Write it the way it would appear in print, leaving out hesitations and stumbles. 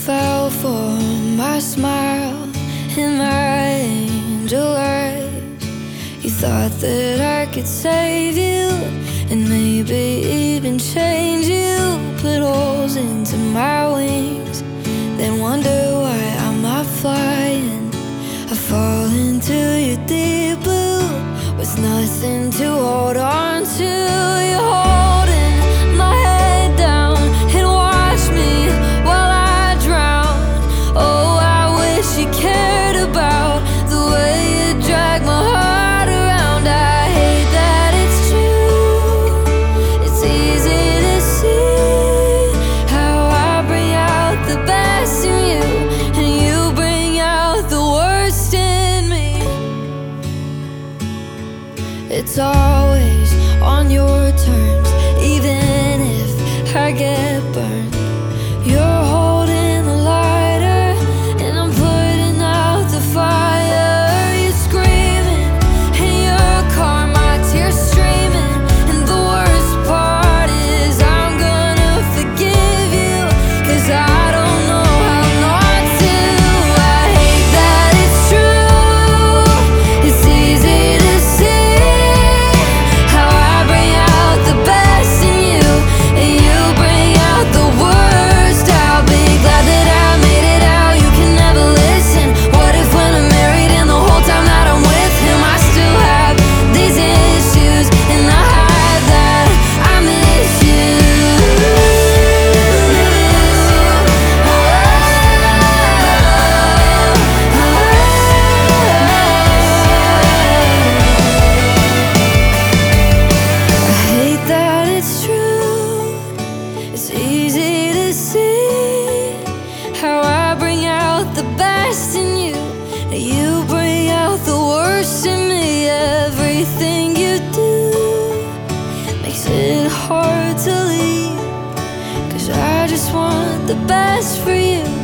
fell for my smile and my angel eyes. You thought that I could save you and maybe even change you. Put holes into my wings, then wonder why I'm not flying. I fall into your deep blue with nothing to hold on to. You're holding my head down and watch me while I drown. Oh, I wish you cared about the way you drag my heart around. I hate that it's true. It's easy to see how I bring out the best in you and you bring out the worst in me. It's always on your terms, even if I get burned. You're holding the lighter and I'm putting out the fire. You're screaming in your car, my tears streaming, and the worst part is I'm gonna forgive you, 'cause I don't know how not to. I hate that it's true. It's easy to see how I bring out the best in you and you bring out the worst. I'll be glad that I made it out. You can never listen. What if when I'm married and the whole time that I'm with him I still have these issues and I hide that I miss you. I hate that it's true. It's easy to see how I bring out the best in you and you bring out the worst in me. Everything you do makes it hard to leave, 'cause I just want the best for you.